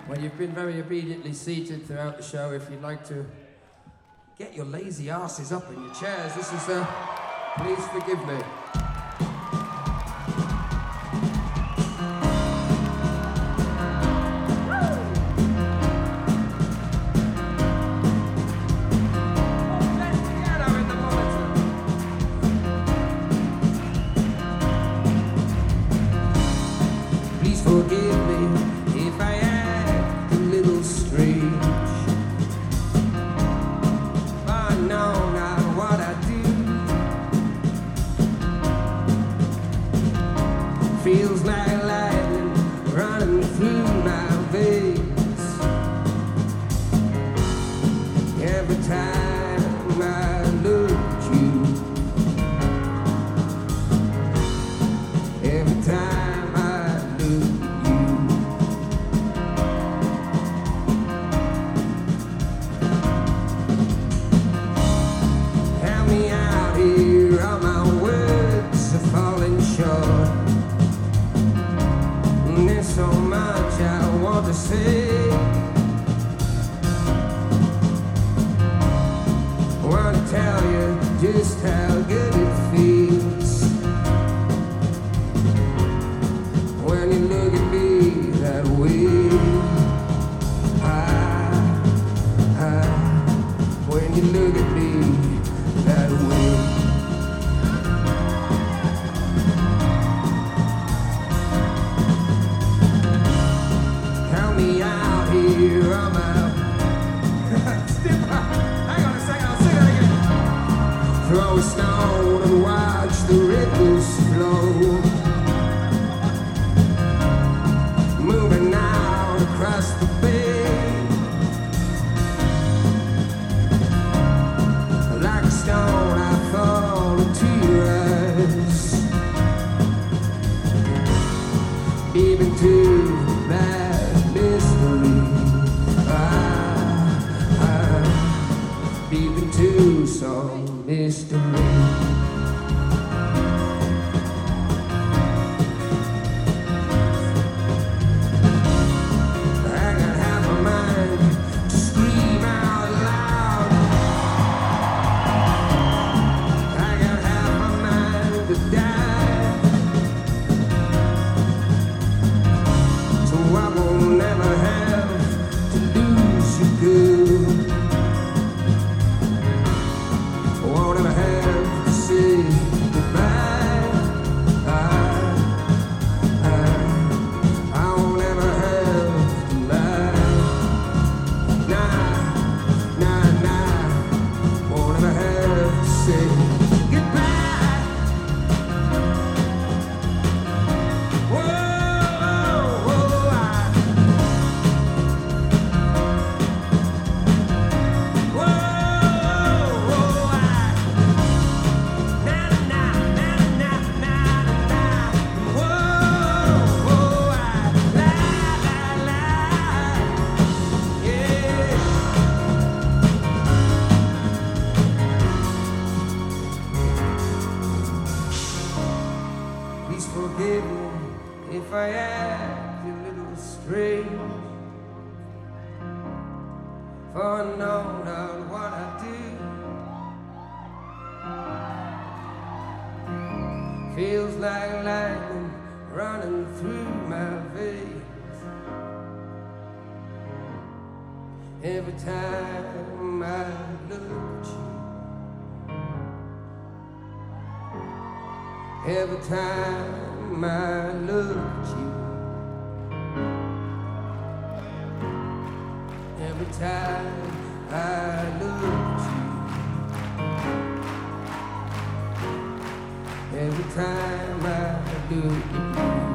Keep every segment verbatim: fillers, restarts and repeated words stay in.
Well, you've been very obediently seated throughout the show. If you'd like to get your lazy asses up in your chairs, this is uh, Please Forgive Me. Forgive me if I act a little strange. I know not what I do. Feels like lightning running through my veins. Every time I look at you, every time so much I want to say. I want to tell you just how good it feels when you look at me that way. I, I, when you look at me that way. Me out here, I'm out. Step out. Hang on a second, I'll say that again. Throw a stone and watch the ripples flow. Moving out across the bay. Like a stone, I fall into your eyes. Even to that mystery, I, I, deep into some mystery. I got half a mind to scream out loud. I got half a mind to die. So I won't never have to lose you, girl. I won't ever have to say goodbye. I, I, I won't ever have to lie. Nah, nah, nah. Won't ever have to say goodbye. Whoa, whoa, I, whoa, whoa, I, na na na na na na na. Whoa, whoa, I, la la la, yeah. Please forgive me if I act a little strange, for I know not what I do. Feels like lightning running through my veins. Every time I look at you, every time I look at you, every time I look at you, every time I look at you.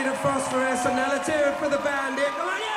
Faded Phosphorescent. Now let's hear it for the band here. Come on, yeah!